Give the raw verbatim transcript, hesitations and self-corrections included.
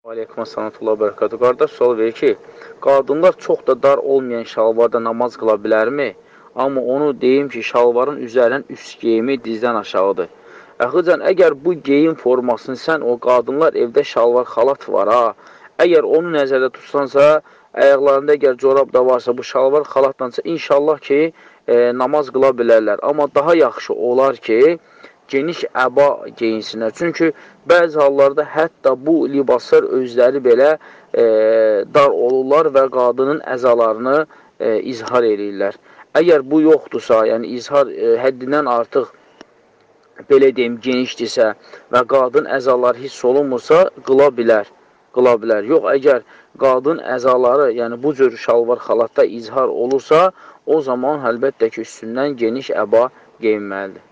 Aleyküm əssalatullah bərəkatü. Qardaş sual verir ki, qadınlar çox da dar olmayan şalvarda namaz qıla bilərmi? Amma onu deyim ki, şalvarın üzərindən üst geyimi dizdən aşağıdır. Əxıcan, əgər bu geyim formasını sən, o qadınlar evdə şalvar xalat var, ha, əgər onu nəzərdə tutsansa, ayaqlarında əgər corab da varsa, bu şalvar xalatdansa, inşallah ki, e, namaz qıla bilərlər. Amma daha yaxşı olar ki, geniş əba geyinsinlər. Çünki bəzi hallarda hətta bu libaslar özləri belə e, dar olurlar və qadının əzalarını e, izhar edirlər. Əgər bu yoxdursa, yəni izhar e, həddindən artıq belə deyim, genişdirsə və qadın əzaları hiss olunmursa, qıla bilər. Qıla bilər. Yox, əgər qadın əzaları, yəni bu cür şalvar xalatda izhar olursa, o zaman əlbəttə ki, üstündən geniş əba geyinməlidir.